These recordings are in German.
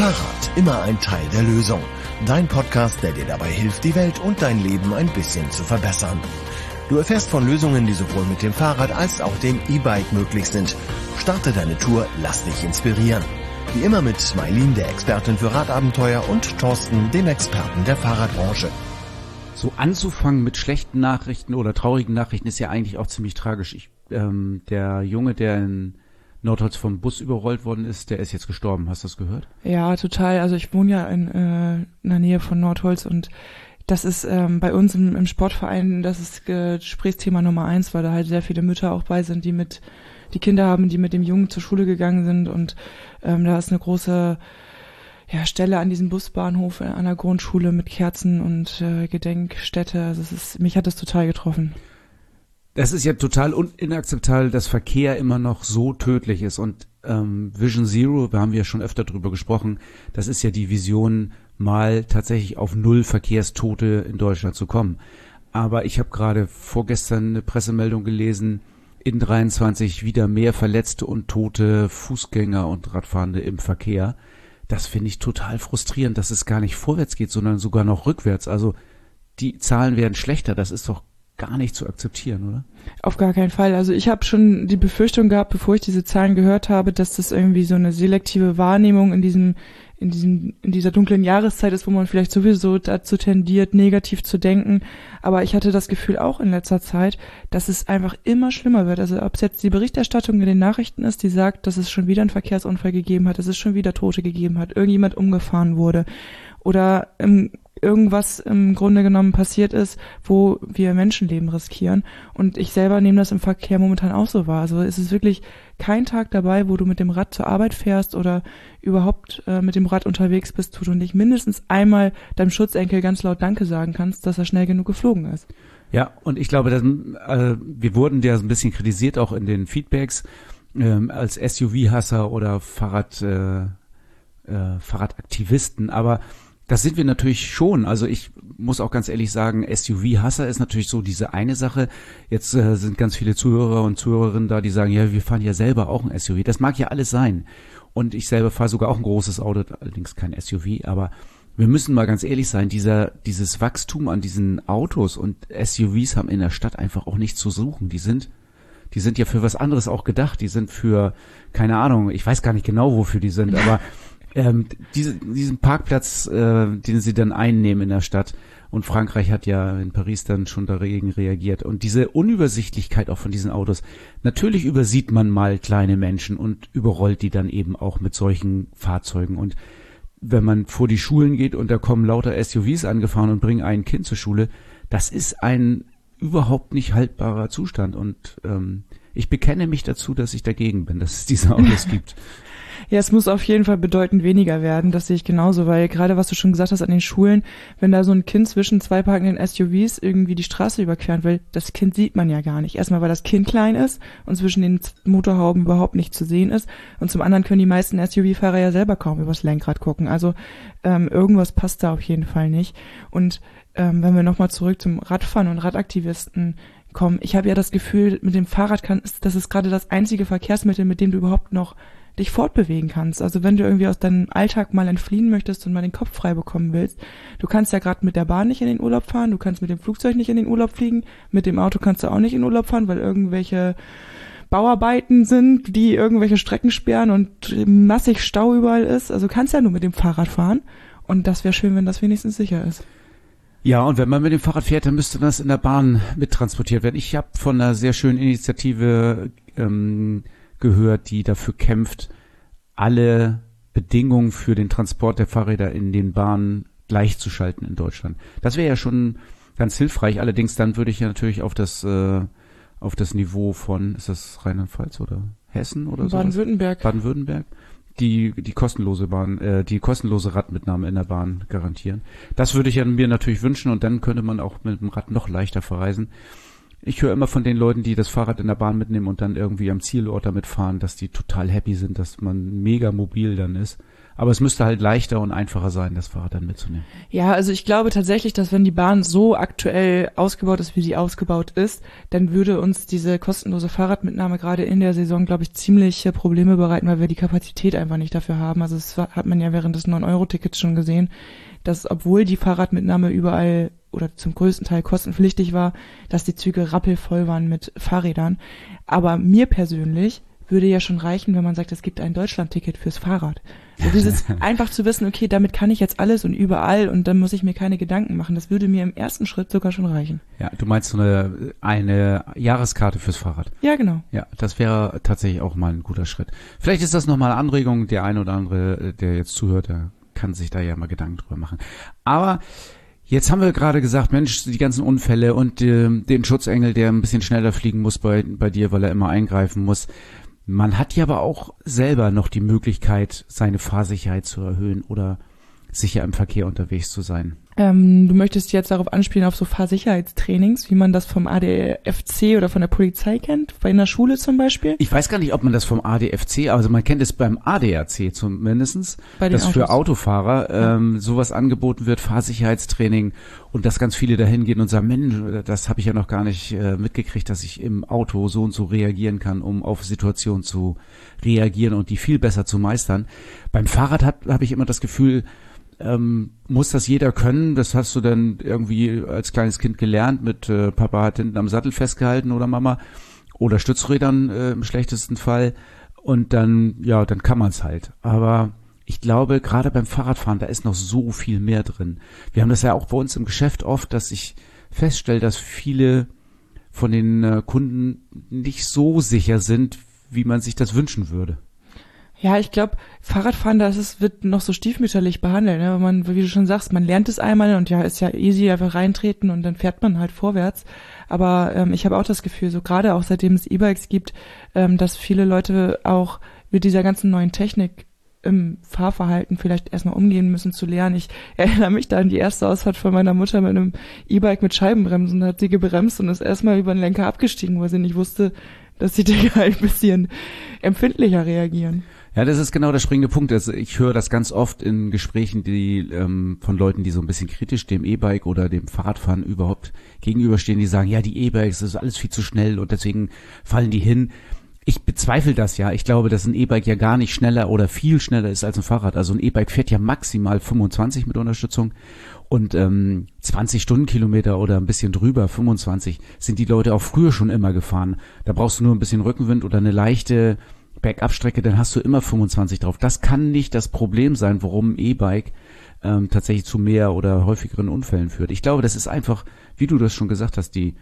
Fahrrad, immer ein Teil der Lösung. Dein Podcast, der dir dabei hilft, die Welt und dein Leben ein bisschen zu verbessern. Du erfährst von Lösungen, die sowohl mit dem Fahrrad als auch dem E-Bike möglich sind. Starte deine Tour, lass dich inspirieren. Wie immer mit Mailin, der Expertin für Radabenteuer, und Thorsten, dem Experten der Fahrradbranche. So anzufangen mit schlechten Nachrichten oder traurigen Nachrichten ist ja eigentlich auch ziemlich tragisch. Der Junge, der in Nordholz vom Bus überrollt worden ist, der ist jetzt gestorben. Hast du das gehört? Ja, total. Also ich wohne ja in der Nähe von Nordholz und das ist bei uns im Sportverein, das ist Gesprächsthema Nummer 1, weil da halt sehr viele Mütter auch bei sind, die Kinder haben, die mit dem Jungen zur Schule gegangen sind, und da ist eine große Stelle an diesem Busbahnhof an der Grundschule mit Kerzen und Gedenkstätte. Also mich hat das total getroffen. Das ist ja total inakzeptabel, dass Verkehr immer noch so tödlich ist, und Vision Zero, da haben wir ja schon öfter drüber gesprochen, das ist ja die Vision, mal tatsächlich auf 0 Verkehrstote in Deutschland zu kommen. Aber ich habe gerade vorgestern eine Pressemeldung gelesen, in 23 wieder mehr Verletzte und tote Fußgänger und Radfahrende im Verkehr. Das finde ich total frustrierend, dass es gar nicht vorwärts geht, sondern sogar noch rückwärts. Also die Zahlen werden schlechter, das ist doch gar nicht zu akzeptieren, oder? Auf gar keinen Fall. Also ich habe schon die Befürchtung gehabt, bevor ich diese Zahlen gehört habe, dass das irgendwie so eine selektive Wahrnehmung in dieser dunklen Jahreszeit ist, wo man vielleicht sowieso dazu tendiert, negativ zu denken. Aber ich hatte das Gefühl auch in letzter Zeit, dass es einfach immer schlimmer wird. Also ob es jetzt die Berichterstattung in den Nachrichten ist, die sagt, dass es schon wieder einen Verkehrsunfall gegeben hat, dass es schon wieder Tote gegeben hat, irgendjemand umgefahren wurde, oder irgendwas im Grunde genommen passiert ist, wo wir Menschenleben riskieren. Und ich selber nehme das im Verkehr momentan auch so wahr. Also es ist wirklich kein Tag dabei, wo du mit dem Rad zur Arbeit fährst oder überhaupt mit dem Rad unterwegs bist, wo du nicht mindestens einmal deinem Schutzenkel ganz laut Danke sagen kannst, dass er schnell genug geflogen ist. Ja, und ich glaube, wir wurden ja so ein bisschen kritisiert, auch in den Feedbacks, als SUV-Hasser oder Fahrradaktivisten, aber das sind wir natürlich schon. Also ich muss auch ganz ehrlich sagen, SUV-Hasser ist natürlich so diese eine Sache. Jetzt sind ganz viele Zuhörer und Zuhörerinnen da, die sagen, ja, wir fahren ja selber auch ein SUV. Das mag ja alles sein. Und ich selber fahre sogar auch ein großes Auto, allerdings kein SUV. Aber wir müssen mal ganz ehrlich sein, dieses Wachstum an diesen Autos und SUVs haben in der Stadt einfach auch nichts zu suchen. Die sind ja für was anderes auch gedacht. Die sind für, keine Ahnung, ich weiß gar nicht genau, wofür die sind, aber diesen Parkplatz, den sie dann einnehmen in der Stadt, und Frankreich hat ja in Paris dann schon dagegen reagiert, und diese Unübersichtlichkeit auch von diesen Autos, natürlich übersieht man mal kleine Menschen und überrollt die dann eben auch mit solchen Fahrzeugen, und wenn man vor die Schulen geht und da kommen lauter SUVs angefahren und bringen ein Kind zur Schule, das ist ein überhaupt nicht haltbarer Zustand, und ich bekenne mich dazu, dass ich dagegen bin, dass es diese Autos gibt. Ja, es muss auf jeden Fall bedeutend weniger werden, das sehe ich genauso, weil gerade was du schon gesagt hast an den Schulen, wenn da so ein Kind zwischen 2 parkenden SUVs irgendwie die Straße überqueren will, das Kind sieht man ja gar nicht. Erstmal, weil das Kind klein ist und zwischen den Motorhauben überhaupt nicht zu sehen ist, und zum anderen können die meisten SUV-Fahrer ja selber kaum übers Lenkrad gucken. Also irgendwas passt da auf jeden Fall nicht. Und wenn wir nochmal zurück zum Radfahren und Radaktivisten kommen, ich habe ja das Gefühl, mit dem Fahrrad das ist gerade das einzige Verkehrsmittel, mit dem du überhaupt noch dich fortbewegen kannst. Also wenn du irgendwie aus deinem Alltag mal entfliehen möchtest und mal den Kopf frei bekommen willst, du kannst ja gerade mit der Bahn nicht in den Urlaub fahren, du kannst mit dem Flugzeug nicht in den Urlaub fliegen, mit dem Auto kannst du auch nicht in den Urlaub fahren, weil irgendwelche Bauarbeiten sind, die irgendwelche Strecken sperren und massig Stau überall ist. Also du kannst ja nur mit dem Fahrrad fahren, und das wäre schön, wenn das wenigstens sicher ist. Ja, und wenn man mit dem Fahrrad fährt, dann müsste das in der Bahn mittransportiert werden. Ich habe von einer sehr schönen Initiative gehört, die dafür kämpft, alle Bedingungen für den Transport der Fahrräder in den Bahnen gleichzuschalten in Deutschland. Das wäre ja schon ganz hilfreich. Allerdings dann würde ich ja natürlich auf das Niveau von, ist das Rheinland-Pfalz oder Hessen oder so? Baden-Württemberg. Die kostenlose Radmitnahme in der Bahn garantieren. Das würde ich mir natürlich wünschen, und dann könnte man auch mit dem Rad noch leichter verreisen. Ich höre immer von den Leuten, die das Fahrrad in der Bahn mitnehmen und dann irgendwie am Zielort damit fahren, dass die total happy sind, dass man mega mobil dann ist. Aber es müsste halt leichter und einfacher sein, das Fahrrad dann mitzunehmen. Ja, also ich glaube tatsächlich, dass wenn die Bahn so aktuell ausgebaut ist, wie sie ausgebaut ist, dann würde uns diese kostenlose Fahrradmitnahme gerade in der Saison, glaube ich, ziemliche Probleme bereiten, weil wir die Kapazität einfach nicht dafür haben. Also das hat man ja während des 9-Euro-Tickets schon gesehen, dass obwohl die Fahrradmitnahme überall oder zum größten Teil kostenpflichtig war, dass die Züge rappelvoll waren mit Fahrrädern. Aber mir persönlich würde ja schon reichen, wenn man sagt, es gibt ein Deutschland-Ticket fürs Fahrrad. So dieses einfach zu wissen, okay, damit kann ich jetzt alles und überall und dann muss ich mir keine Gedanken machen. Das würde mir im ersten Schritt sogar schon reichen. Ja, du meinst so eine Jahreskarte fürs Fahrrad. Ja, genau. Ja, das wäre tatsächlich auch mal ein guter Schritt. Vielleicht ist das nochmal eine Anregung. Der eine oder andere, der jetzt zuhört, der kann sich da ja mal Gedanken drüber machen. Aber jetzt haben wir gerade gesagt, Mensch, die ganzen Unfälle und den Schutzengel, der ein bisschen schneller fliegen muss bei dir, weil er immer eingreifen muss. Man hat ja aber auch selber noch die Möglichkeit, seine Fahrsicherheit zu erhöhen oder sicher im Verkehr unterwegs zu sein. Du möchtest jetzt darauf anspielen, auf so Fahrsicherheitstrainings, wie man das vom ADFC oder von der Polizei kennt, bei einer Schule zum Beispiel? Ich weiß gar nicht, ob man das vom ADFC, also man kennt es beim ADAC zumindestens, dass für Autofahrer sowas angeboten wird, Fahrsicherheitstraining, und dass ganz viele da hingehen und sagen, Mensch, das habe ich ja noch gar nicht mitgekriegt, dass ich im Auto so und so reagieren kann, um auf Situationen zu reagieren und die viel besser zu meistern. Beim Fahrrad habe ich immer das Gefühl, muss das jeder können? Das hast du dann irgendwie als kleines Kind gelernt mit Papa hat hinten am Sattel festgehalten oder Mama oder Stützrädern im schlechtesten Fall und dann kann man es halt. Aber ich glaube, gerade beim Fahrradfahren, da ist noch so viel mehr drin. Wir haben das ja auch bei uns im Geschäft oft, dass ich feststelle, dass viele von den Kunden nicht so sicher sind, wie man sich das wünschen würde. Ja, ich glaube, Fahrradfahren, wird noch so stiefmütterlich behandelt, ne? Man, wie du schon sagst, man lernt es einmal und ja, ist ja easy, einfach reintreten und dann fährt man halt vorwärts. Aber ich habe auch das Gefühl, so gerade auch seitdem es E-Bikes gibt, dass viele Leute auch mit dieser ganzen neuen Technik im Fahrverhalten vielleicht erstmal umgehen müssen zu lernen. Ich erinnere mich da an die erste Ausfahrt von meiner Mutter mit einem E-Bike mit Scheibenbremsen. Da hat sie gebremst und ist erstmal über den Lenker abgestiegen, weil sie nicht wusste, dass die Dinger halt ein bisschen empfindlicher reagieren. Ja, das ist genau der springende Punkt. Also ich höre das ganz oft in Gesprächen, die von Leuten, die so ein bisschen kritisch dem E-Bike oder dem Fahrradfahren überhaupt gegenüberstehen, die sagen, ja, die E-Bikes, das ist alles viel zu schnell und deswegen fallen die hin. Ich bezweifle das ja. Ich glaube, dass ein E-Bike ja gar nicht schneller oder viel schneller ist als ein Fahrrad. Also ein E-Bike fährt ja maximal 25 mit Unterstützung und 20 Stundenkilometer oder ein bisschen drüber, 25, sind die Leute auch früher schon immer gefahren. Da brauchst du nur ein bisschen Rückenwind oder eine leichte Bergabstrecke, dann hast du immer 25 drauf. Das kann nicht das Problem sein, warum ein E-Bike tatsächlich zu mehr oder häufigeren Unfällen führt. Ich glaube, das ist einfach, wie du das schon gesagt hast, die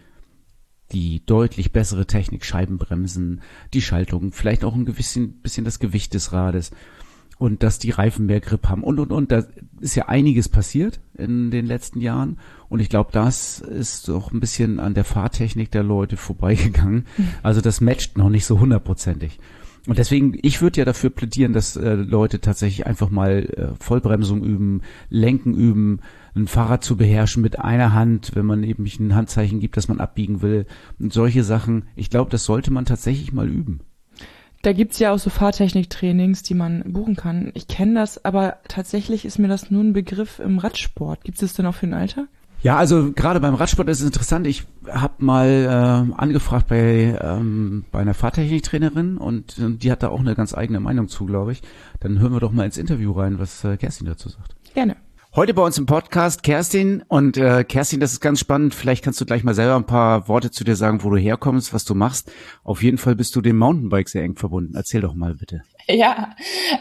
deutlich bessere Technik, Scheibenbremsen, die Schaltung, vielleicht auch ein bisschen das Gewicht des Rades und dass die Reifen mehr Grip haben und. Da ist ja einiges passiert in den letzten Jahren und ich glaube, das ist auch ein bisschen an der Fahrtechnik der Leute vorbeigegangen. Also das matcht noch nicht so 100%ig. Und deswegen, ich würde ja dafür plädieren, dass Leute tatsächlich einfach mal Vollbremsung üben, Lenken üben, ein Fahrrad zu beherrschen mit einer Hand, wenn man eben nicht ein Handzeichen gibt, dass man abbiegen will. Und solche Sachen, ich glaube, das sollte man tatsächlich mal üben. Da gibt's ja auch so Fahrtechniktrainings, die man buchen kann. Ich kenne das, aber tatsächlich ist mir das nur ein Begriff im Radsport. Gibt's das denn auch für den Alltag? Ja, also gerade beim Radsport ist es interessant. Ich habe mal angefragt bei einer Fahrtechniktrainerin und die hat da auch eine ganz eigene Meinung zu, glaube ich. Dann hören wir doch mal ins Interview rein, was Kerstin dazu sagt. Gerne. Heute bei uns im Podcast Kerstin und Kerstin, das ist ganz spannend. Vielleicht kannst du gleich mal selber ein paar Worte zu dir sagen, wo du herkommst, was du machst. Auf jeden Fall bist du dem Mountainbike sehr eng verbunden. Erzähl doch mal bitte. Ja,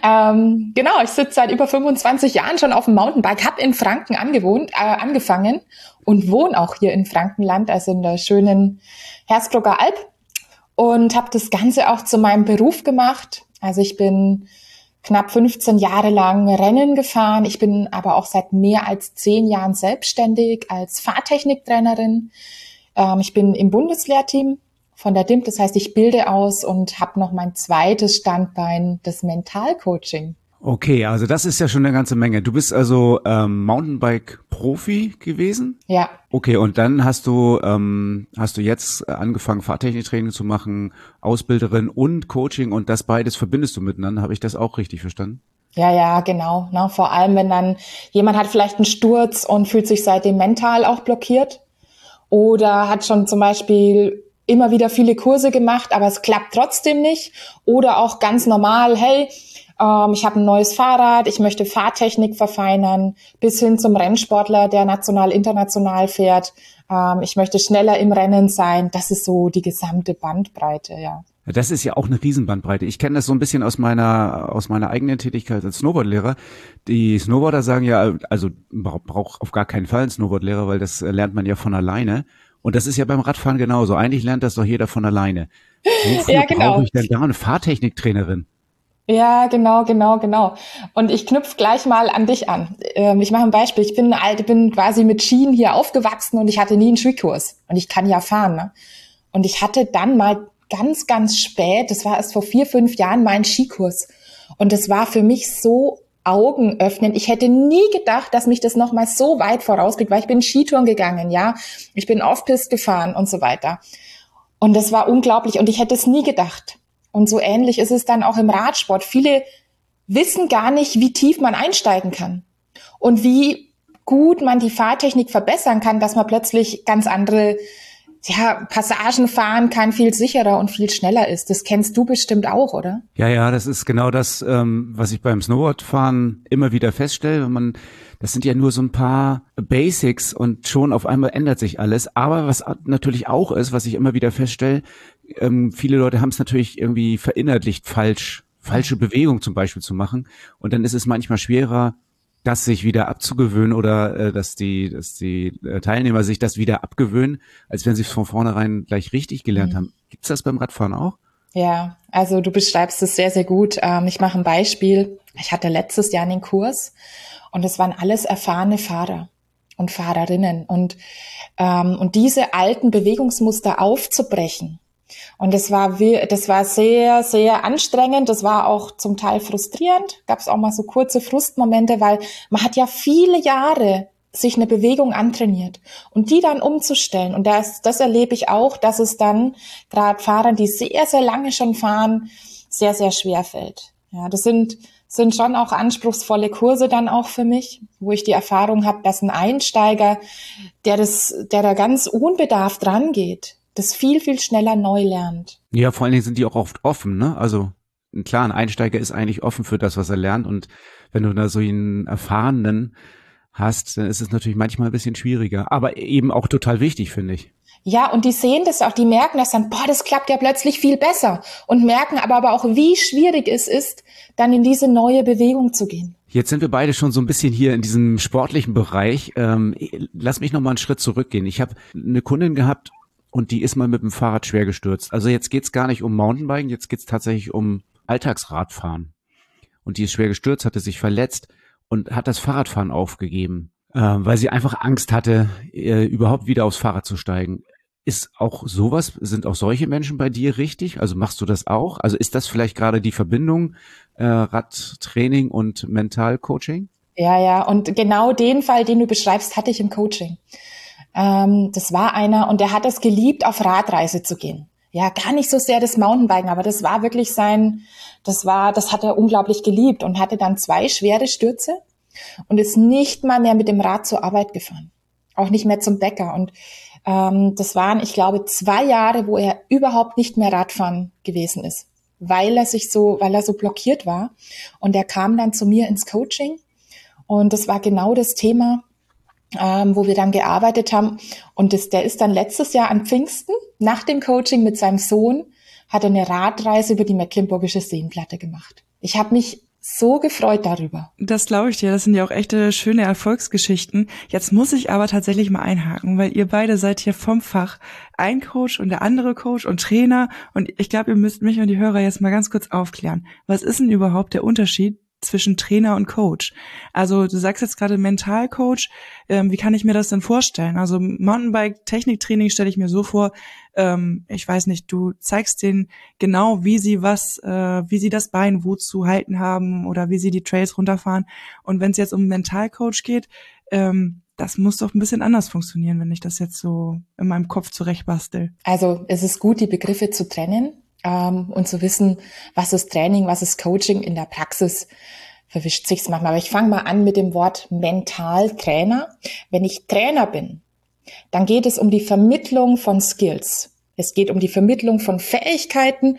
genau. Ich sitze seit über 25 Jahren schon auf dem Mountainbike, habe in Franken angefangen und wohne auch hier in Frankenland, also in der schönen Hersbrucker Alb und habe das Ganze auch zu meinem Beruf gemacht. Also ich bin knapp 15 Jahre lang Rennen gefahren. Ich bin aber auch seit mehr als 10 Jahren selbstständig als Fahrtechniktrainerin. Ich bin im Bundeslehrteam von der DIMT, das heißt, ich bilde aus und habe noch mein zweites Standbein, das Mentalcoaching. Okay, also das ist ja schon eine ganze Menge. Du bist also Mountainbike-Profi gewesen? Ja. Okay, und dann hast du jetzt angefangen, Fahrtechniktraining zu machen, Ausbilderin und Coaching, und das beides verbindest du miteinander. Habe ich das auch richtig verstanden? Ja, genau. Ne? Vor allem, wenn dann jemand hat vielleicht einen Sturz und fühlt sich seitdem mental auch blockiert oder hat schon zum Beispiel immer wieder viele Kurse gemacht, aber es klappt trotzdem nicht. Oder auch ganz normal, hey, ich habe ein neues Fahrrad, ich möchte Fahrtechnik verfeinern, bis hin zum Rennsportler, der national, international fährt. Ich möchte schneller im Rennen sein. Das ist so die gesamte Bandbreite, ja. Das ist ja auch eine Riesenbandbreite. Ich kenne das so ein bisschen aus meiner eigenen Tätigkeit als Snowboardlehrer. Die Snowboarder sagen ja, also braucht auf gar keinen Fall einen Snowboardlehrer, weil das lernt man ja von alleine. Und das ist ja beim Radfahren genauso. Eigentlich lernt das doch jeder von alleine. Wofür Ja, genau. brauche ich denn da eine Fahrtechniktrainerin? Ja, genau. Und ich knüpfe gleich mal an dich an. Ich mache ein Beispiel. Ich bin quasi mit Skien hier aufgewachsen und ich hatte nie einen Skikurs. Und ich kann ja fahren, ne? Und ich hatte dann mal ganz, ganz spät, das war erst vor 4, 5 Jahren, meinen Skikurs. Und das war für mich so augenöffnend. Ich hätte nie gedacht, dass mich das nochmal so weit vorausblickt, weil ich bin Skitouren gegangen, ja. Ich bin Off-Piste gefahren und so weiter. Und das war unglaublich und ich hätte es nie gedacht. Und so ähnlich ist es dann auch im Radsport. Viele wissen gar nicht, wie tief man einsteigen kann und wie gut man die Fahrtechnik verbessern kann, dass man plötzlich ganz andere Passagen fahren kann, viel sicherer und viel schneller ist. Das kennst du bestimmt auch, oder? Ja, das ist genau das, was ich beim Snowboardfahren immer wieder feststelle. Das sind ja nur so ein paar Basics und schon auf einmal ändert sich alles. Aber was natürlich auch ist, was ich immer wieder feststelle, viele Leute haben es natürlich irgendwie verinnerlicht, falsche Bewegung zum Beispiel zu machen. Und dann ist es manchmal schwerer, das sich wieder abzugewöhnen oder dass die Teilnehmer sich das wieder abgewöhnen, als wenn sie es von vornherein gleich richtig gelernt haben. Gibt's das beim Radfahren auch? Ja, also du beschreibst es sehr, sehr gut. Ich mache ein Beispiel. Ich hatte letztes Jahr einen Kurs und es waren alles erfahrene Fahrer und Fahrerinnen und diese alten Bewegungsmuster aufzubrechen. Und das war sehr, sehr anstrengend. Das war auch zum Teil frustrierend. Gab es auch mal so kurze Frustmomente, weil man hat ja viele Jahre sich eine Bewegung antrainiert und die dann umzustellen. Und das erlebe ich auch, dass es dann gerade Fahrern, die sehr, sehr lange schon fahren, sehr, sehr schwer fällt. Ja, das sind schon auch anspruchsvolle Kurse dann auch für mich, wo ich die Erfahrung habe, dass ein Einsteiger, der da ganz unbedarft rangeht, das viel, viel schneller neu lernt. Ja, vor allen Dingen sind die auch oft offen, ne? Also klar, ein Einsteiger ist eigentlich offen für das, was er lernt, und wenn du da so einen Erfahrenen hast, dann ist es natürlich manchmal ein bisschen schwieriger, aber eben auch total wichtig, finde ich. Ja, und die sehen das auch, die merken das dann, das klappt ja plötzlich viel besser, und merken aber auch, wie schwierig es ist, dann in diese neue Bewegung zu gehen. Jetzt sind wir beide schon so ein bisschen hier in diesem sportlichen Bereich. Lass mich noch mal einen Schritt zurückgehen. Ich habe eine Kundin gehabt, und die ist mal mit dem Fahrrad schwer gestürzt. Also jetzt geht's gar nicht um Mountainbiken, jetzt geht's tatsächlich um Alltagsradfahren. Und die ist schwer gestürzt, hatte sich verletzt und hat das Fahrradfahren aufgegeben, weil sie einfach Angst hatte, überhaupt wieder aufs Fahrrad zu steigen. Sind auch solche Menschen bei dir richtig? Also machst du das auch? Also ist das vielleicht gerade die Verbindung Radtraining und Mentalcoaching? Ja, und genau den Fall, den du beschreibst, hatte ich im Coaching. Das war einer, und der hat es geliebt, auf Radreise zu gehen. Ja, gar nicht so sehr das Mountainbiken, aber das war wirklich das hat er unglaublich geliebt, und hatte dann 2 schwere Stürze und ist nicht mal mehr mit dem Rad zur Arbeit gefahren. Auch nicht mehr zum Bäcker. Und das waren, ich glaube, 2 Jahre, wo er überhaupt nicht mehr Radfahren gewesen ist, weil er so blockiert war. Und er kam dann zu mir ins Coaching, und das war genau das Thema, wo wir dann gearbeitet haben. Und der ist dann letztes Jahr an Pfingsten nach dem Coaching mit seinem Sohn, hat eine Radreise über die Mecklenburgische Seenplatte gemacht. Ich habe mich so gefreut darüber. Das glaube ich dir, das sind ja auch echte schöne Erfolgsgeschichten. Jetzt muss ich aber tatsächlich mal einhaken, weil ihr beide seid hier vom Fach. Ein Coach und der andere Coach und Trainer. Und ich glaube, ihr müsst mich und die Hörer jetzt mal ganz kurz aufklären. Was ist denn überhaupt der Unterschied zwischen Trainer und Coach. Also du sagst jetzt gerade Mentalcoach, wie kann ich mir das denn vorstellen? Also Mountainbike-Techniktraining stelle ich mir so vor, ich weiß nicht, du zeigst denen genau, wie sie das Bein wo zu halten haben oder wie sie die Trails runterfahren. Und wenn es jetzt um Mentalcoach geht, das muss doch ein bisschen anders funktionieren, wenn ich das jetzt so in meinem Kopf zurechtbastel. Also es ist gut, die Begriffe zu trennen. Und zu wissen, was ist Training, was ist Coaching. In der Praxis verwischt sich's manchmal. Aber ich fange mal an mit dem Wort Mentaltrainer. Wenn ich Trainer bin, dann geht es um die Vermittlung von Skills. Es geht um die Vermittlung von Fähigkeiten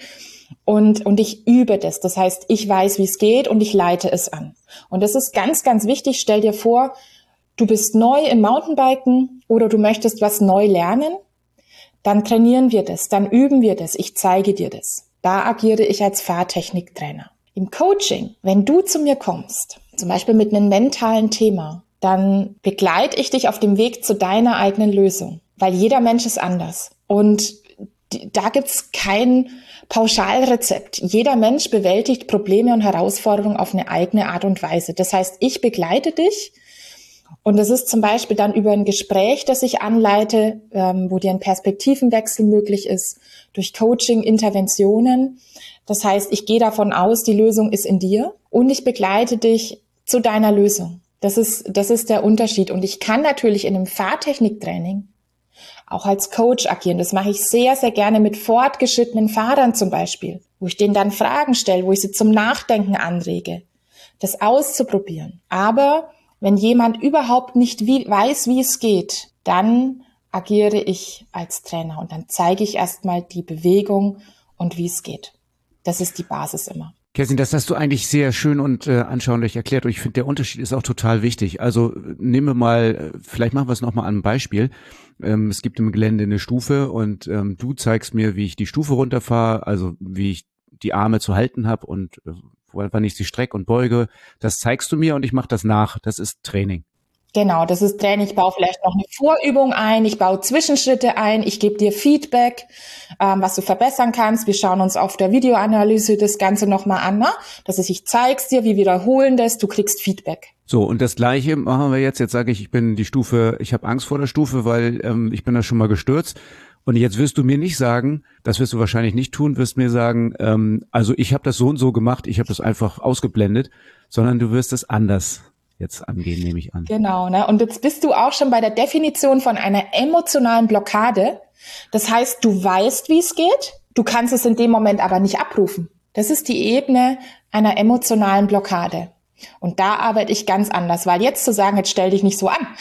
und ich übe das. Das heißt, ich weiß, wie es geht und ich leite es an. Und das ist ganz, ganz wichtig. Stell dir vor, du bist neu im Mountainbiken oder du möchtest was neu lernen. Dann trainieren wir das, dann üben wir das, ich zeige dir das. Da agiere ich als Fahrtechniktrainer. Im Coaching, wenn du zu mir kommst, zum Beispiel mit einem mentalen Thema, dann begleite ich dich auf dem Weg zu deiner eigenen Lösung, weil jeder Mensch ist anders. Und da gibt's kein Pauschalrezept. Jeder Mensch bewältigt Probleme und Herausforderungen auf eine eigene Art und Weise. Das heißt, ich begleite dich. Und das ist zum Beispiel dann über ein Gespräch, das ich anleite, wo dir ein Perspektivenwechsel möglich ist, durch Coaching, Interventionen. Das heißt, ich gehe davon aus, die Lösung ist in dir und ich begleite dich zu deiner Lösung. Das ist der Unterschied. Und ich kann natürlich in einem Fahrtechniktraining auch als Coach agieren. Das mache ich sehr, sehr gerne mit fortgeschrittenen Fahrern zum Beispiel, wo ich denen dann Fragen stelle, wo ich sie zum Nachdenken anrege, das auszuprobieren. Aber wenn jemand überhaupt nicht weiß, wie es geht, dann agiere ich als Trainer und dann zeige ich erstmal die Bewegung und wie es geht. Das ist die Basis immer. Kerstin, das hast du eigentlich sehr schön und anschaulich erklärt und ich finde, der Unterschied ist auch total wichtig. Also nehmen wir mal, vielleicht machen wir es nochmal an einem Beispiel. Es gibt im Gelände eine Stufe und du zeigst mir, wie ich die Stufe runterfahre, also wie ich die Arme zu halten habe und wann ich sie strecke und beuge. Das zeigst du mir und ich mache das nach. Das ist Training. Genau, das ist Training. Ich baue vielleicht noch eine Vorübung ein, ich baue Zwischenschritte ein, ich gebe dir Feedback, was du verbessern kannst. Wir schauen uns auf der Videoanalyse das Ganze nochmal an, ne? Das ist, ich zeig's dir, wir wiederholen das, du kriegst Feedback. So, und das Gleiche machen wir jetzt. Jetzt sage ich bin die Stufe, ich habe Angst vor der Stufe, weil ich bin da schon mal gestürzt. Und jetzt wirst du mir nicht sagen, das wirst du wahrscheinlich nicht tun, wirst mir sagen, also ich habe das so und so gemacht, ich habe das einfach ausgeblendet, sondern du wirst es anders jetzt angehen, nehme ich an. Genau, ne? Und jetzt bist du auch schon bei der Definition von einer emotionalen Blockade. Das heißt, du weißt, wie es geht, du kannst es in dem Moment aber nicht abrufen. Das ist die Ebene einer emotionalen Blockade. Und da arbeite ich ganz anders, weil jetzt zu sagen, jetzt stell dich nicht so an,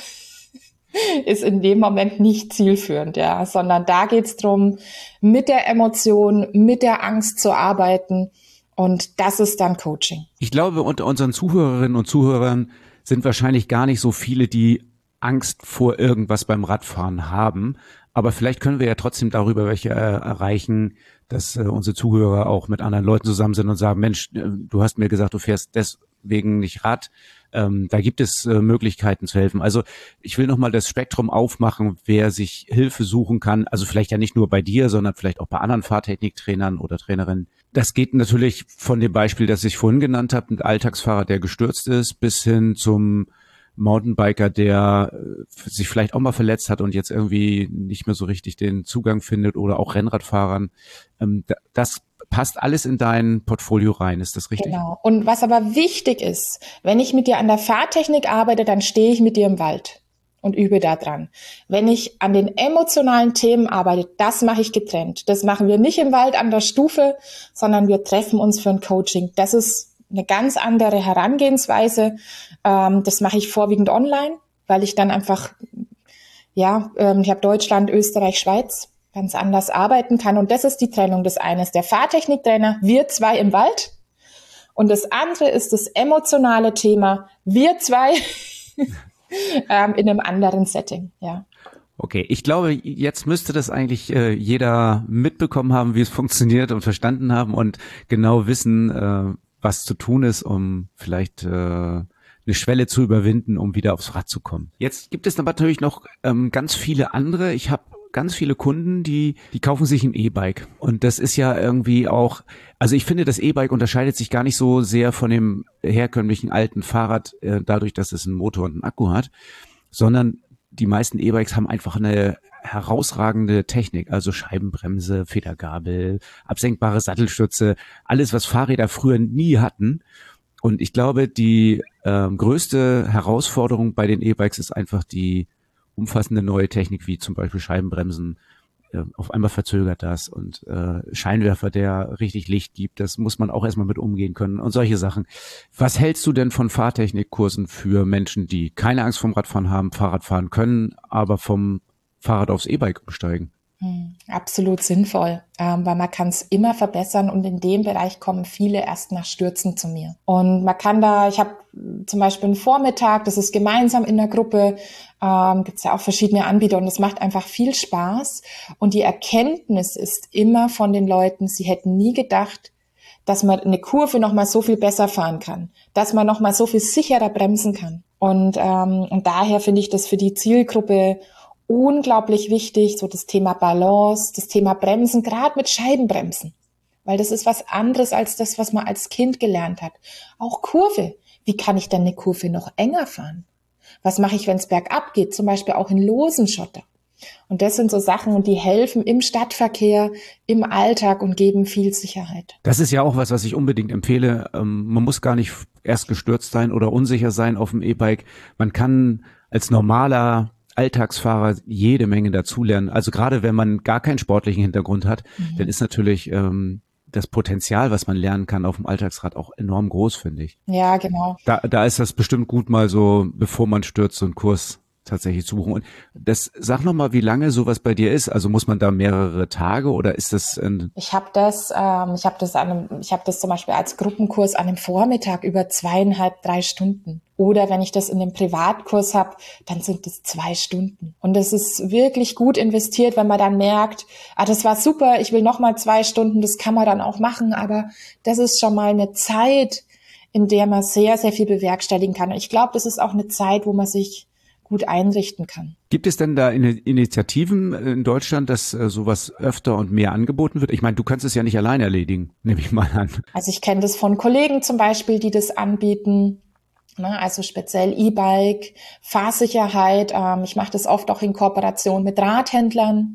ist in dem Moment nicht zielführend, ja, sondern da geht's drum, mit der Emotion, mit der Angst zu arbeiten. Und das ist dann Coaching. Ich glaube, unter unseren Zuhörerinnen und Zuhörern sind wahrscheinlich gar nicht so viele, die Angst vor irgendwas beim Radfahren haben. Aber vielleicht können wir ja trotzdem darüber welche erreichen, dass unsere Zuhörer auch mit anderen Leuten zusammen sind und sagen, Mensch, du hast mir gesagt, du fährst deswegen nicht Rad. Da gibt es Möglichkeiten zu helfen. Also ich will nochmal das Spektrum aufmachen, wer sich Hilfe suchen kann. Also vielleicht ja nicht nur bei dir, sondern vielleicht auch bei anderen Fahrtechniktrainern oder Trainerinnen. Das geht natürlich von dem Beispiel, das ich vorhin genannt habe, ein Alltagsfahrer, der gestürzt ist, bis hin zum Mountainbiker, der sich vielleicht auch mal verletzt hat und jetzt irgendwie nicht mehr so richtig den Zugang findet, oder auch Rennradfahrern. Das passt alles in dein Portfolio rein, ist das richtig? Genau. Und was aber wichtig ist, wenn ich mit dir an der Fahrtechnik arbeite, dann stehe ich mit dir im Wald und übe da dran. Wenn ich an den emotionalen Themen arbeite, das mache ich getrennt. Das machen wir nicht im Wald an der Stufe, sondern wir treffen uns für ein Coaching. Das ist eine ganz andere Herangehensweise. Das mache ich vorwiegend online, weil ich dann einfach, ich habe Deutschland, Österreich, Schweiz, ganz anders arbeiten kann. Und das ist die Trennung. Das eine ist der Fahrtechniktrainer, wir zwei im Wald. Und das andere ist das emotionale Thema, wir zwei in einem anderen Setting, ja. Okay, ich glaube, jetzt müsste das eigentlich jeder mitbekommen haben, wie es funktioniert und verstanden haben und genau wissen, was zu tun ist, um vielleicht eine Schwelle zu überwinden, um wieder aufs Rad zu kommen. Jetzt gibt es aber natürlich noch ganz viele andere. Ich habe ganz viele Kunden, die kaufen sich ein E-Bike. Und das ist ja irgendwie auch, also ich finde, das E-Bike unterscheidet sich gar nicht so sehr von dem herkömmlichen alten Fahrrad, dadurch, dass es einen Motor und einen Akku hat, sondern die meisten E-Bikes haben einfach eine herausragende Technik, also Scheibenbremse, Federgabel, absenkbare Sattelstütze, alles, was Fahrräder früher nie hatten. Und ich glaube, die größte Herausforderung bei den E-Bikes ist einfach die umfassende neue Technik, wie zum Beispiel Scheibenbremsen. Auf einmal verzögert das und Scheinwerfer, der richtig Licht gibt, das muss man auch erstmal mit umgehen können und solche Sachen. Was hältst du denn von Fahrtechnikkursen für Menschen, die keine Angst vom Radfahren haben, Fahrrad fahren können, aber vom Fahrrad aufs E-Bike umsteigen? Absolut sinnvoll, weil man kann es immer verbessern und in dem Bereich kommen viele erst nach Stürzen zu mir. Und man kann ich habe zum Beispiel einen Vormittag, das ist gemeinsam in der Gruppe, gibt es ja auch verschiedene Anbieter und es macht einfach viel Spaß. Und die Erkenntnis ist immer von den Leuten, sie hätten nie gedacht, dass man eine Kurve noch mal so viel besser fahren kann, dass man noch mal so viel sicherer bremsen kann. Und daher finde ich das für die Zielgruppe unglaublich wichtig, so das Thema Balance, das Thema Bremsen, gerade mit Scheibenbremsen. Weil das ist was anderes als das, was man als Kind gelernt hat. Auch Kurve. Wie kann ich denn eine Kurve noch enger fahren? Was mache ich, wenn es bergab geht? Zum Beispiel auch in losen Schotter. Und das sind so Sachen, die helfen im Stadtverkehr, im Alltag und geben viel Sicherheit. Das ist ja auch was ich unbedingt empfehle. Man muss gar nicht erst gestürzt sein oder unsicher sein auf dem E-Bike. Man kann als normaler Alltagsfahrer jede Menge dazulernen. Also gerade wenn man gar keinen sportlichen Hintergrund hat, dann ist natürlich das Potenzial, was man lernen kann auf dem Alltagsrad auch enorm groß, finde ich. Ja, genau. Da ist das bestimmt gut, mal so, bevor man stürzt, so einen Kurs tatsächlich zu buchen. Und sag noch mal, wie lange sowas bei dir ist. Also muss man da mehrere Tage oder ist das? Ich habe das zum Beispiel als Gruppenkurs an einem Vormittag über 2,5, 3 Stunden. Oder wenn ich das in einem Privatkurs habe, dann sind es 2 Stunden. Und das ist wirklich gut investiert, wenn man dann merkt, das war super, ich will noch mal 2 Stunden, das kann man dann auch machen. Aber das ist schon mal eine Zeit, in der man sehr, sehr viel bewerkstelligen kann. Und ich glaube, das ist auch eine Zeit, wo man sich gut einrichten kann. Gibt es denn da Initiativen in Deutschland, dass sowas öfter und mehr angeboten wird? Ich meine, du kannst es ja nicht allein erledigen, nehme ich mal an. Also ich kenne das von Kollegen zum Beispiel, die das anbieten. Also speziell E-Bike, Fahrsicherheit. Ich mache das oft auch in Kooperation mit Radhändlern,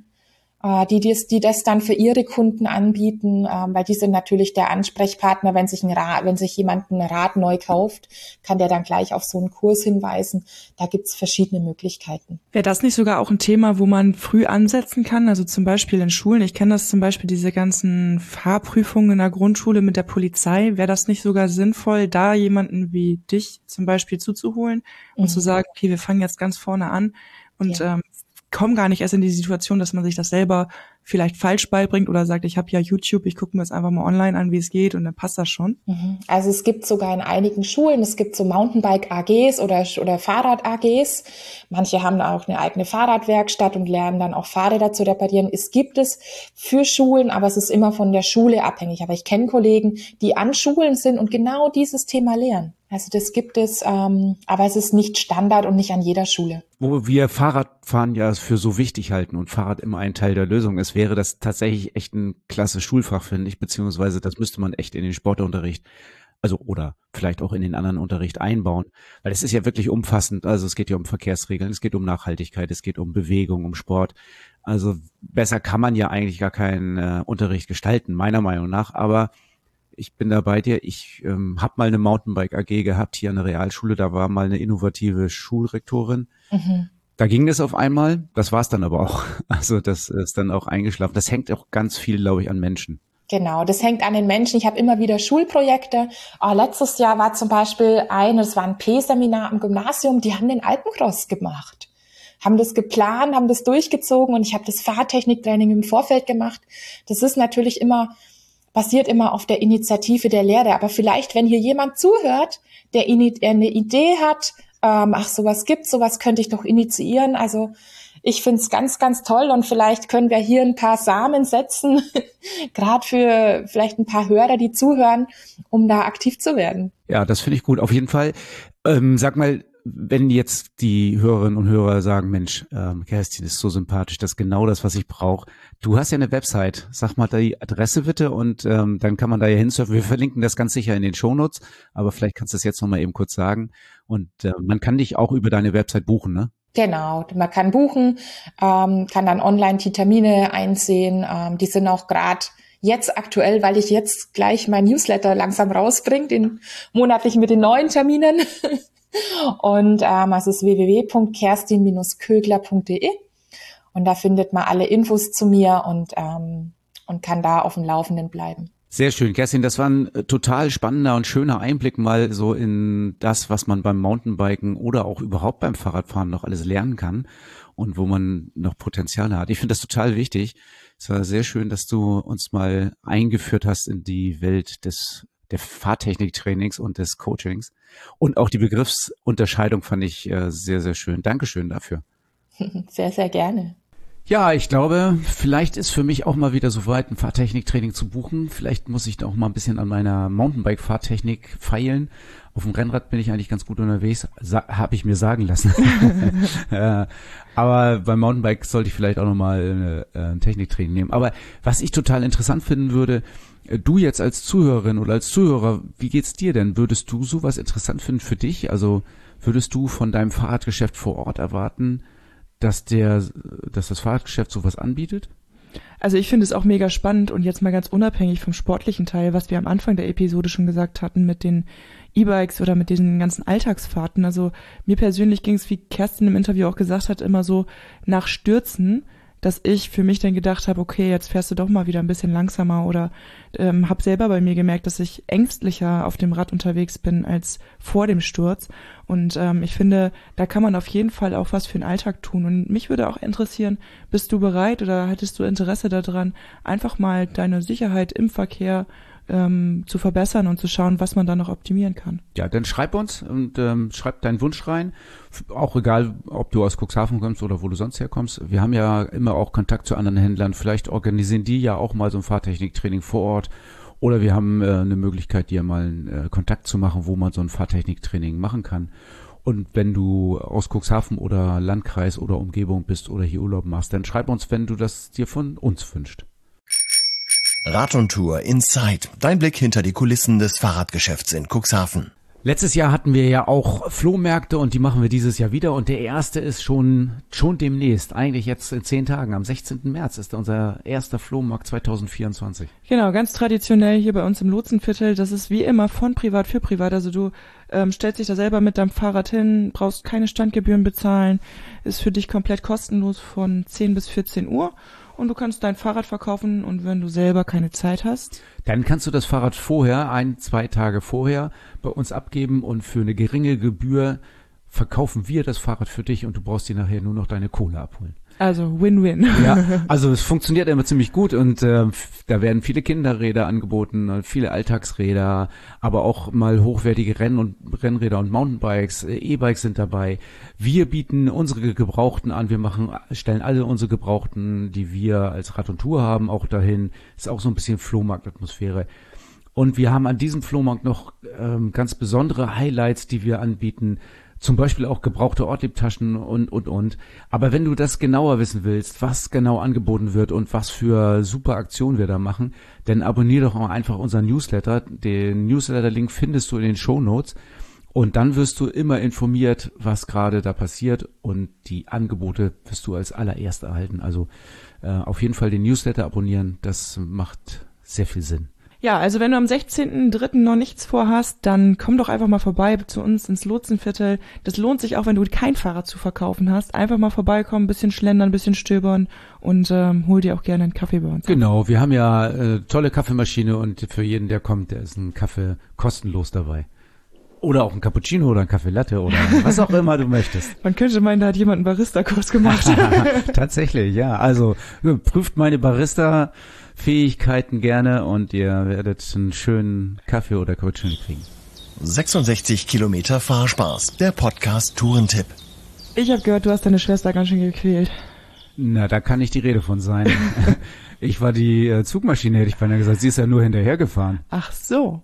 die das dann für ihre Kunden anbieten, weil die sind natürlich der Ansprechpartner, wenn sich jemand ein Rad neu kauft, kann der dann gleich auf so einen Kurs hinweisen. Da gibt's verschiedene Möglichkeiten. Wäre das nicht sogar auch ein Thema, wo man früh ansetzen kann? Also zum Beispiel in Schulen. Ich kenne das zum Beispiel, diese ganzen Fahrprüfungen in der Grundschule mit der Polizei. Wäre das nicht sogar sinnvoll, da jemanden wie dich zum Beispiel zuzuholen und zu sagen, okay, wir fangen jetzt ganz vorne an und kommen gar nicht erst in die Situation, dass man sich das selber vielleicht falsch beibringt oder sagt, ich habe ja YouTube, ich gucke mir jetzt einfach mal online an, wie es geht und dann passt das schon. Also es gibt sogar in einigen Schulen, es gibt so Mountainbike-AGs oder Fahrrad-AGs. Manche haben auch eine eigene Fahrradwerkstatt und lernen dann auch Fahrräder zu reparieren. Es gibt es für Schulen, aber es ist immer von der Schule abhängig. Aber ich kenne Kollegen, die an Schulen sind und genau dieses Thema lehren. Also das gibt es, aber es ist nicht Standard und nicht an jeder Schule. Wo wir Fahrradfahren ja für so wichtig halten und Fahrrad immer ein Teil der Lösung ist, wäre das tatsächlich echt ein klasse Schulfach, finde ich, beziehungsweise das müsste man echt in den Sportunterricht, also oder vielleicht auch in den anderen Unterricht einbauen, weil es ist ja wirklich umfassend, also es geht ja um Verkehrsregeln, es geht um Nachhaltigkeit, es geht um Bewegung, um Sport, also besser kann man ja eigentlich gar keinen Unterricht gestalten, meiner Meinung nach, aber ich bin da bei dir. Ich habe mal eine Mountainbike AG gehabt hier an der Realschule. Da war mal eine innovative Schulrektorin. Da ging es auf einmal. Das war es dann aber auch. Also das ist dann auch eingeschlafen. Das hängt auch ganz viel, glaube ich, an Menschen. Genau, das hängt an den Menschen. Ich habe immer wieder Schulprojekte. Letztes Jahr war zum Beispiel das war ein P-Seminar am Gymnasium. Die haben den Alpencross gemacht. Haben das geplant, haben das durchgezogen und ich habe das Fahrtechniktraining im Vorfeld gemacht. Das ist natürlich basiert immer auf der Initiative der Lehrer. Aber vielleicht, wenn hier jemand zuhört, der eine Idee hat, sowas gibt's, sowas könnte ich doch initiieren. Also ich finde es ganz, ganz toll und vielleicht können wir hier ein paar Samen setzen, gerade für vielleicht ein paar Hörer, die zuhören, um da aktiv zu werden. Ja, das finde ich gut. Auf jeden Fall. Sag mal, wenn jetzt die Hörerinnen und Hörer sagen, Mensch, Kerstin ist so sympathisch, das ist genau das, was ich brauche. Du hast ja eine Website. Sag mal die Adresse bitte und dann kann man da ja hinsurfen. Wir verlinken das ganz sicher in den Shownotes, aber vielleicht kannst du das jetzt nochmal eben kurz sagen. Und man kann dich auch über deine Website buchen, ne? Genau, man kann buchen, kann dann online die Termine einsehen. Die sind auch gerade jetzt aktuell, weil ich jetzt gleich mein Newsletter langsam rausbringe, den monatlich mit den neuen Terminen. Und es ist www.kerstin-kögler.de und da findet man alle Infos zu mir und kann da auf dem Laufenden bleiben. Sehr schön, Kerstin, das war ein total spannender und schöner Einblick mal so in das, was man beim Mountainbiken oder auch überhaupt beim Fahrradfahren noch alles lernen kann und wo man noch Potenziale hat. Ich finde das total wichtig. Es war sehr schön, dass du uns mal eingeführt hast in die Welt der Fahrtechniktrainings und des Coachings. Und auch die Begriffsunterscheidung fand ich sehr, sehr schön. Dankeschön dafür. Sehr, sehr gerne. Ja, ich glaube, vielleicht ist für mich auch mal wieder soweit, ein Fahrtechniktraining zu buchen. Vielleicht muss ich auch mal ein bisschen an meiner Mountainbike-Fahrtechnik feilen. Auf dem Rennrad bin ich eigentlich ganz gut unterwegs, habe ich mir sagen lassen. Aber beim Mountainbike sollte ich vielleicht auch nochmal ein Techniktraining nehmen. Aber was ich total interessant finden würde, du jetzt als Zuhörerin oder als Zuhörer, wie geht's dir denn? Würdest du sowas interessant finden für dich? Also würdest du von deinem Fahrradgeschäft vor Ort erwarten, dass das Fahrradgeschäft sowas anbietet? Also ich finde es auch mega spannend und jetzt mal ganz unabhängig vom sportlichen Teil, was wir am Anfang der Episode schon gesagt hatten mit den E-Bikes oder mit diesen ganzen Alltagsfahrten. Also mir persönlich ging es, wie Kerstin im Interview auch gesagt hat, immer so nach Stürzen, dass ich für mich dann gedacht habe, okay, jetzt fährst du doch mal wieder ein bisschen langsamer oder habe selber bei mir gemerkt, dass ich ängstlicher auf dem Rad unterwegs bin als vor dem Sturz. Und ich finde, da kann man auf jeden Fall auch was für den Alltag tun. Und mich würde auch interessieren, bist du bereit oder hättest du Interesse daran, einfach mal deine Sicherheit im Verkehr zu verbessern und zu schauen, was man da noch optimieren kann. Ja, dann schreib uns und schreib deinen Wunsch rein. Auch egal, ob du aus Cuxhaven kommst oder wo du sonst herkommst. Wir haben ja immer auch Kontakt zu anderen Händlern. Vielleicht organisieren die ja auch mal so ein Fahrtechniktraining vor Ort. Oder wir haben eine Möglichkeit, dir mal einen Kontakt zu machen, wo man so ein Fahrtechniktraining machen kann. Und wenn du aus Cuxhaven oder Landkreis oder Umgebung bist oder hier Urlaub machst, dann schreib uns, wenn du das dir von uns wünschst. Rad und Tour Inside. Dein Blick hinter die Kulissen des Fahrradgeschäfts in Cuxhaven. Letztes Jahr hatten wir ja auch Flohmärkte und die machen wir dieses Jahr wieder und der erste ist schon demnächst, eigentlich jetzt in 10 Tagen, am 16. März ist unser erster Flohmarkt 2024. Genau, ganz traditionell hier bei uns im Lotsenviertel, das ist wie immer von privat für privat, also du stellst dich da selber mit deinem Fahrrad hin, brauchst keine Standgebühren bezahlen, ist für dich komplett kostenlos von 10 bis 14 Uhr. Und du kannst dein Fahrrad verkaufen und wenn du selber keine Zeit hast, dann kannst du das Fahrrad vorher, 1-2 Tage vorher bei uns abgeben und für eine geringe Gebühr verkaufen wir das Fahrrad für dich und du brauchst dir nachher nur noch deine Kohle abholen. Also Win-Win. Ja, also es funktioniert immer ziemlich gut und da werden viele Kinderräder angeboten, viele Alltagsräder, aber auch mal hochwertige Rennräder und Mountainbikes, E-Bikes sind dabei. Wir bieten unsere Gebrauchten an, stellen alle unsere Gebrauchten, die wir als Rad und Tour haben, auch dahin. Ist auch so ein bisschen Flohmarktatmosphäre. Und wir haben an diesem Flohmarkt noch ganz besondere Highlights, die wir anbieten. Zum Beispiel auch gebrauchte Ortliebtaschen und. Aber wenn du das genauer wissen willst, was genau angeboten wird und was für super Aktionen wir da machen, dann abonniere doch auch einfach unseren Newsletter. Den Newsletter-Link findest du in den Shownotes. Und dann wirst du immer informiert, was gerade da passiert und die Angebote wirst du als allererst erhalten. Also auf jeden Fall den Newsletter abonnieren, das macht sehr viel Sinn. Ja, also wenn du am 16.03. noch nichts vorhast, dann komm doch einfach mal vorbei zu uns ins Lotsenviertel. Das lohnt sich auch, wenn du kein Fahrrad zu verkaufen hast. Einfach mal vorbeikommen, ein bisschen schlendern, ein bisschen stöbern und hol dir auch gerne einen Kaffee bei uns. Genau, wir haben ja tolle Kaffeemaschine und für jeden, der kommt, der ist ein Kaffee kostenlos dabei. Oder auch ein Cappuccino oder ein Kaffee Latte oder was auch immer du möchtest. Man könnte meinen, da hat jemand einen Barista-Kurs gemacht. Tatsächlich, ja. Also prüft meine Barista-Fähigkeiten gerne und ihr werdet einen schönen Kaffee oder Cappuccino kriegen. 66 Kilometer Fahrspaß, der Podcast Tourentipp. Ich habe gehört, du hast deine Schwester ganz schön gequält. Na, da kann nicht die Rede von sein. Ich war die Zugmaschine, hätte ich beinahe gesagt. Sie ist ja nur hinterhergefahren. Ach so.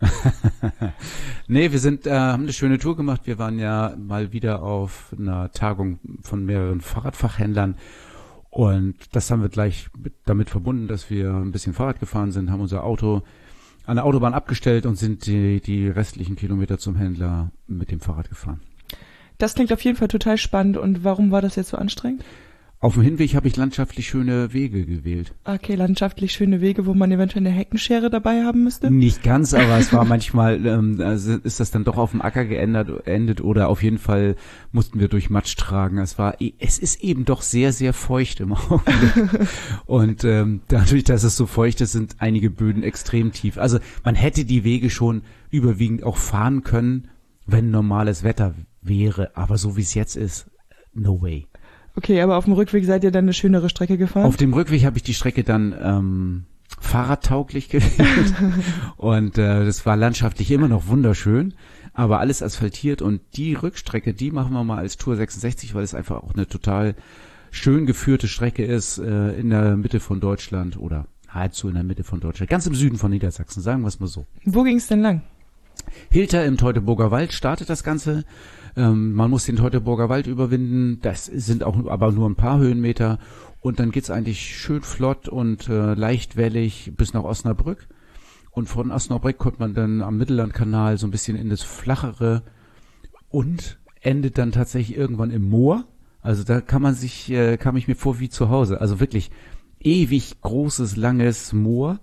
Nee, wir haben eine schöne Tour gemacht. Wir waren ja mal wieder auf einer Tagung von mehreren Fahrradfachhändlern. Und das haben wir gleich damit verbunden, dass wir ein bisschen Fahrrad gefahren sind, haben unser Auto an der Autobahn abgestellt und sind die restlichen Kilometer zum Händler mit dem Fahrrad gefahren. Das klingt auf jeden Fall total spannend. Und warum war das jetzt so anstrengend? Auf dem Hinweg habe ich landschaftlich schöne Wege gewählt. Okay, landschaftlich schöne Wege, wo man eventuell eine Heckenschere dabei haben müsste? Nicht ganz, aber es war manchmal, also ist das dann doch auf dem Acker geendet oder auf jeden Fall mussten wir durch Matsch tragen. Es ist eben doch sehr, sehr feucht im Augenblick. Und dadurch, dass es so feucht ist, sind einige Böden extrem tief. Also man hätte die Wege schon überwiegend auch fahren können, wenn normales Wetter wäre. Aber so wie es jetzt ist, no way. Okay, aber auf dem Rückweg seid ihr dann eine schönere Strecke gefahren? Auf dem Rückweg habe ich die Strecke dann fahrradtauglich gewählt und das war landschaftlich immer noch wunderschön, aber alles asphaltiert und die Rückstrecke, die machen wir mal als Tour 66, weil es einfach auch eine total schön geführte Strecke ist in der Mitte von Deutschland oder nahezu in der Mitte von Deutschland, ganz im Süden von Niedersachsen, sagen wir es mal so. Wo ging es denn lang? Hilter im Teutoburger Wald startet das Ganze. Man muss den Teutoburger Wald überwinden. Das sind auch aber nur ein paar Höhenmeter. Und dann geht's eigentlich schön flott und leichtwellig bis nach Osnabrück. Und von Osnabrück kommt man dann am Mittellandkanal so ein bisschen in das Flachere und endet dann tatsächlich irgendwann im Moor. Also da kam ich mir vor wie zu Hause. Also wirklich ewig großes, langes Moor.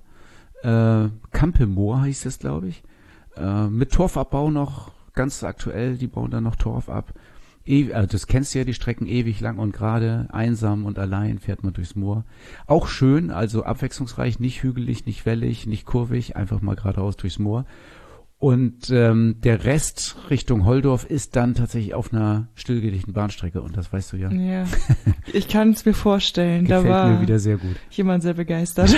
Kampemoor hieß es, glaube ich. Mit Torfabbau noch, ganz aktuell, die bauen dann noch Torf ab. Das kennst du ja, die Strecken ewig lang und gerade, einsam und allein fährt man durchs Moor. Auch schön, also abwechslungsreich, nicht hügelig, nicht wellig, nicht kurvig, einfach mal geradeaus durchs Moor. Und der Rest Richtung Holdorf ist dann tatsächlich auf einer stillgelegten Bahnstrecke und das weißt du ja. Ja, ich kann es mir vorstellen. Gefällt da war mir wieder sehr gut. Jemand sehr begeistert.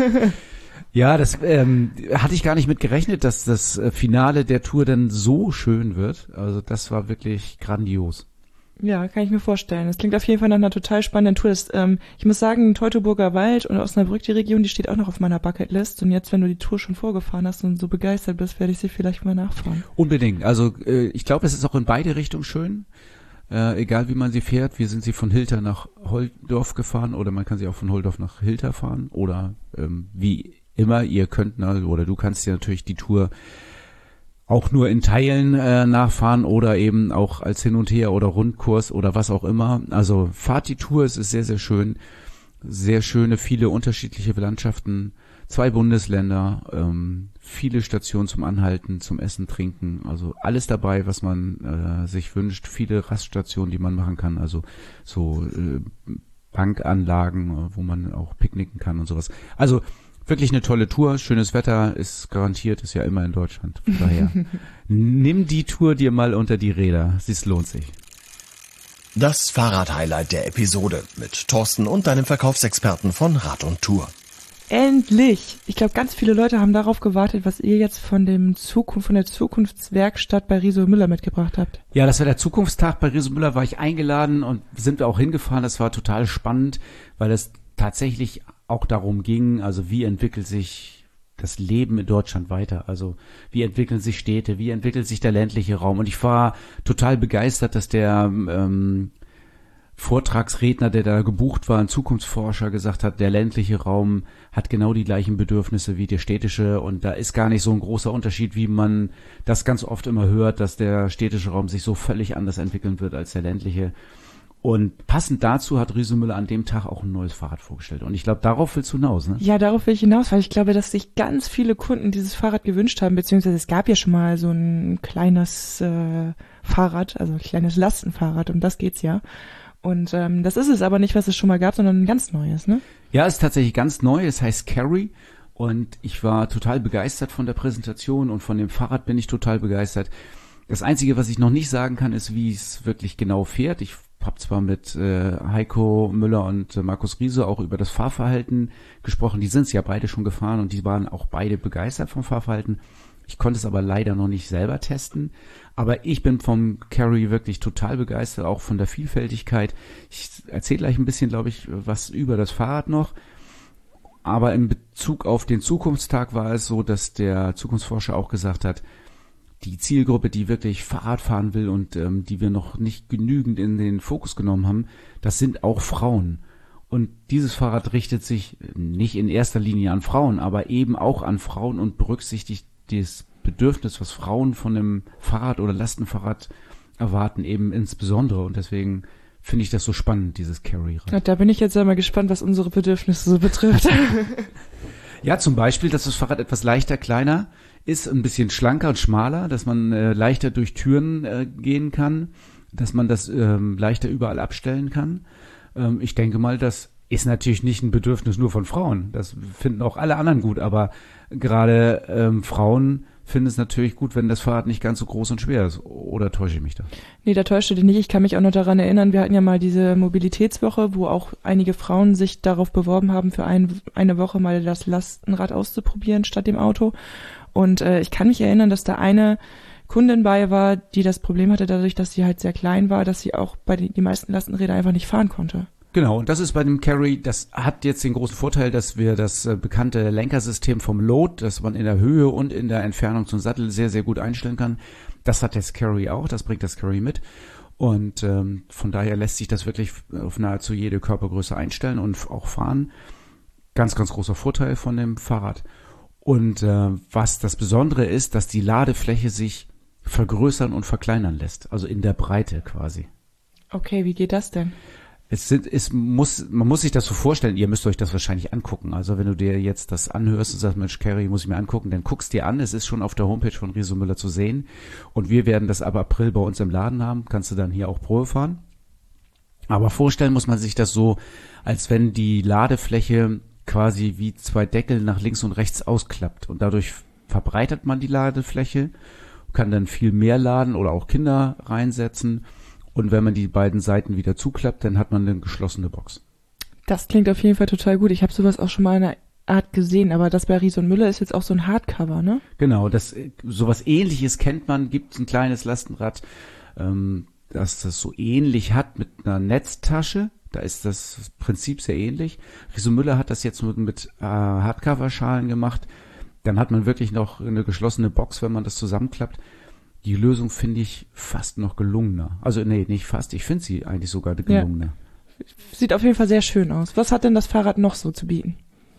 Ja, das hatte ich gar nicht mit gerechnet, dass das Finale der Tour dann so schön wird. Also das war wirklich grandios. Ja, kann ich mir vorstellen. Das klingt auf jeden Fall nach einer total spannenden Tour. Ich muss sagen, Teutoburger Wald und Osnabrück, die Region, die steht auch noch auf meiner Bucketlist. Und jetzt, wenn du die Tour schon vorgefahren hast und so begeistert bist, werde ich sie vielleicht mal nachfahren. Unbedingt. Also ich glaube, es ist auch in beide Richtungen schön. Egal wie man sie fährt. Wir sind sie von Hilter nach Holdorf gefahren oder man kann sie auch von Holdorf nach Hilter fahren oder wie immer, ihr könnt oder du kannst ja natürlich die Tour auch nur in Teilen nachfahren oder eben auch als Hin und Her oder Rundkurs oder was auch immer. Also fahrt die Tour, es ist sehr, sehr schön. Sehr schöne, viele unterschiedliche Landschaften, 2 Bundesländer, viele Stationen zum Anhalten, zum Essen, Trinken, also alles dabei, was man sich wünscht. Viele Raststationen, die man machen kann, also so Bankanlagen, wo man auch picknicken kann und sowas. Also wirklich eine tolle Tour, schönes Wetter ist garantiert, ist ja immer in Deutschland. Von daher, nimm die Tour dir mal unter die Räder, es lohnt sich. Das Fahrrad-Highlight der Episode mit Thorsten und deinem Verkaufsexperten von Rad und Tour. Endlich! Ich glaube, ganz viele Leute haben darauf gewartet, was ihr jetzt von der Zukunftswerkstatt bei Riso Müller mitgebracht habt. Ja, das war der Zukunftstag. Bei Riso Müller war ich eingeladen und sind wir auch hingefahren. Das war total spannend, weil es tatsächlich auch darum ging, also wie entwickelt sich das Leben in Deutschland weiter, also wie entwickeln sich Städte, wie entwickelt sich der ländliche Raum und ich war total begeistert, dass der Vortragsredner, der da gebucht war, ein Zukunftsforscher, gesagt hat, der ländliche Raum hat genau die gleichen Bedürfnisse wie der städtische und da ist gar nicht so ein großer Unterschied, wie man das ganz oft immer hört, dass der städtische Raum sich so völlig anders entwickeln wird als der ländliche. Und passend dazu hat Riso Müller an dem Tag auch ein neues Fahrrad vorgestellt. Und ich glaube, darauf willst du hinaus, ne? Ja, darauf will ich hinaus, weil ich glaube, dass sich ganz viele Kunden dieses Fahrrad gewünscht haben, beziehungsweise es gab ja schon mal so ein kleines Fahrrad, also ein kleines Lastenfahrrad, um das geht's ja. Und das ist es aber nicht, was es schon mal gab, sondern ein ganz neues, ne? Ja, es ist tatsächlich ganz neu, es heißt Carry. Und ich war total begeistert von der Präsentation und von dem Fahrrad bin ich total begeistert. Das Einzige, was ich noch nicht sagen kann, ist, wie es wirklich genau fährt. Ich habe zwar mit Heiko Müller und Markus Riese auch über das Fahrverhalten gesprochen. Die sind es ja beide schon gefahren und die waren auch beide begeistert vom Fahrverhalten. Ich konnte es aber leider noch nicht selber testen. Aber ich bin vom Carry wirklich total begeistert, auch von der Vielfältigkeit. Ich erzähle gleich ein bisschen, glaube ich, was über das Fahrrad noch. Aber in Bezug auf den Zukunftstag war es so, dass der Zukunftsforscher auch gesagt hat, die Zielgruppe, die wirklich Fahrrad fahren will und die wir noch nicht genügend in den Fokus genommen haben, das sind auch Frauen. Und dieses Fahrrad richtet sich nicht in erster Linie an Frauen, aber eben auch an Frauen und berücksichtigt das Bedürfnis, was Frauen von einem Fahrrad oder Lastenfahrrad erwarten, eben insbesondere. Und deswegen finde ich das so spannend, dieses Carry-Rad. Ja, da bin ich jetzt einmal gespannt, was unsere Bedürfnisse so betrifft. Ja, zum Beispiel, dass das Fahrrad etwas leichter, kleiner ist, ein bisschen schlanker und schmaler, dass man leichter durch Türen gehen kann, dass man das leichter überall abstellen kann. Ich denke mal, das ist natürlich nicht ein Bedürfnis nur von Frauen. Das finden auch alle anderen gut, aber gerade Frauen finden es natürlich gut, wenn das Fahrrad nicht ganz so groß und schwer ist. Oder täusche ich mich da? Nee, da täuscht du dich nicht. Ich kann mich auch noch daran erinnern, wir hatten ja mal diese Mobilitätswoche, wo auch einige Frauen sich darauf beworben haben, für eine Woche mal das Lastenrad auszuprobieren statt dem Auto. Und ich kann mich erinnern, dass da eine Kundin bei war, die das Problem hatte, dadurch, dass sie halt sehr klein war, dass sie auch bei die meisten Lastenräder einfach nicht fahren konnte. Genau, und das ist bei dem Carry, das hat jetzt den großen Vorteil, dass wir das bekannte Lenkersystem vom Load, das man in der Höhe und in der Entfernung zum Sattel sehr, sehr gut einstellen kann. Das hat das Carry auch, das bringt das Carry mit. Und von daher lässt sich das wirklich auf nahezu jede Körpergröße einstellen und auch fahren. Ganz, ganz großer Vorteil von dem Fahrrad. Und was das Besondere ist, dass die Ladefläche sich vergrößern und verkleinern lässt, also in der Breite quasi. Okay, wie geht das denn? Man muss sich das so vorstellen, ihr müsst euch das wahrscheinlich angucken. Also wenn du dir jetzt das anhörst und sagst, Mensch, Carry, muss ich mir angucken, dann guckst dir an. Es ist schon auf der Homepage von Riso Müller zu sehen. Und wir werden das ab April bei uns im Laden haben. Kannst du dann hier auch Probe fahren. Aber vorstellen muss man sich das so, als wenn die Ladefläche quasi wie zwei Deckel nach links und rechts ausklappt. Und dadurch verbreitert man die Ladefläche, kann dann viel mehr laden oder auch Kinder reinsetzen. Und wenn man die beiden Seiten wieder zuklappt, dann hat man eine geschlossene Box. Das klingt auf jeden Fall total gut. Ich habe sowas auch schon mal in der Art gesehen, aber das bei Riso Müller ist jetzt auch so ein Hardcover, ne? Genau, sowas Ähnliches kennt man. Gibt es ein kleines Lastenrad, das so ähnlich hat mit einer Netztasche. Da ist das Prinzip sehr ähnlich. Riso Müller hat das jetzt mit Hardcover-Schalen gemacht. Dann hat man wirklich noch eine geschlossene Box, wenn man das zusammenklappt. Die Lösung finde ich fast noch gelungener. Also nee, nicht fast. Ich finde sie eigentlich sogar gelungener. Ja. Sieht auf jeden Fall sehr schön aus. Was hat denn das Fahrrad noch so zu bieten?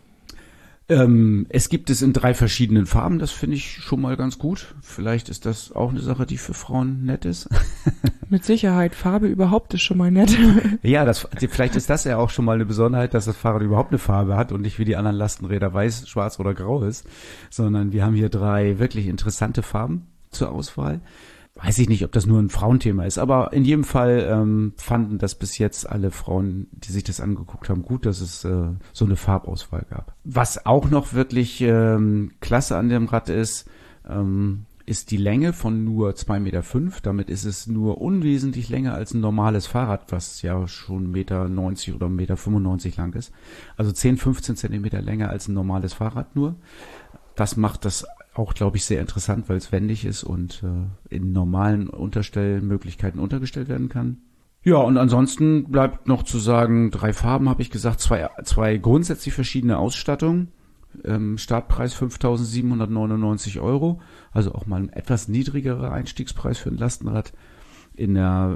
Es gibt es in 3 verschiedenen Farben. Das finde ich schon mal ganz gut. Vielleicht ist das auch eine Sache, die für Frauen nett ist. Mit Sicherheit. Farbe überhaupt ist schon mal nett. Ja, vielleicht ist das ja auch schon mal eine Besonderheit, dass das Fahrrad überhaupt eine Farbe hat und nicht wie die anderen Lastenräder weiß, schwarz oder grau ist, sondern wir haben hier 3 wirklich interessante Farben zur Auswahl. Weiß ich nicht, ob das nur ein Frauenthema ist, aber in jedem Fall fanden das bis jetzt alle Frauen, die sich das angeguckt haben, gut, dass es so eine Farbauswahl gab. Was auch noch wirklich klasse an dem Rad ist die Länge von nur 2,5 Meter. Damit ist es nur unwesentlich länger als ein normales Fahrrad, was ja schon 1,90 Meter oder 1,95 Meter lang ist. Also 10, 15 Zentimeter länger als ein normales Fahrrad nur. Das macht das auch, glaube ich, sehr interessant, weil es wendig ist und in normalen Unterstellmöglichkeiten untergestellt werden kann. Ja, und ansonsten bleibt noch zu sagen, 3 Farben habe ich gesagt, zwei grundsätzlich verschiedene Ausstattungen. Startpreis 5.799 €, also auch mal ein etwas niedrigerer Einstiegspreis für ein Lastenrad in der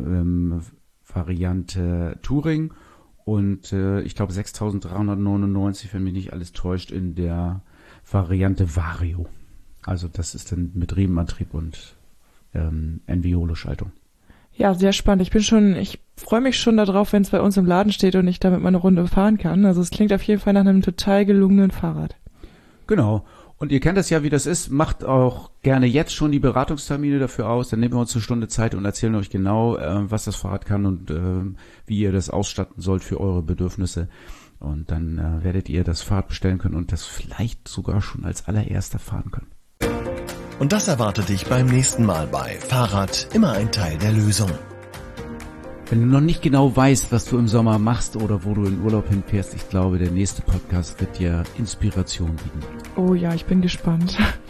Variante Touring und ich glaube 6.399, wenn mich nicht alles täuscht, in der Variante Vario. Also das ist dann mit Riemenantrieb und Enviolo-Schaltung. Ja, sehr spannend. Ich freue mich schon darauf, wenn es bei uns im Laden steht und ich damit mal eine Runde fahren kann. Also es klingt auf jeden Fall nach einem total gelungenen Fahrrad. Genau. Und ihr kennt das ja, wie das ist. Macht auch gerne jetzt schon die Beratungstermine dafür aus. Dann nehmen wir uns eine Stunde Zeit und erzählen euch genau, was das Fahrrad kann und wie ihr das ausstatten sollt für eure Bedürfnisse. Und dann werdet ihr das Fahrrad bestellen können und das vielleicht sogar schon als allererster fahren können. Und das erwartet dich beim nächsten Mal bei Fahrrad, immer ein Teil der Lösung. Wenn du noch nicht genau weißt, was du im Sommer machst oder wo du in Urlaub hinfährst, ich glaube, der nächste Podcast wird dir Inspiration bieten. Oh ja, ich bin gespannt.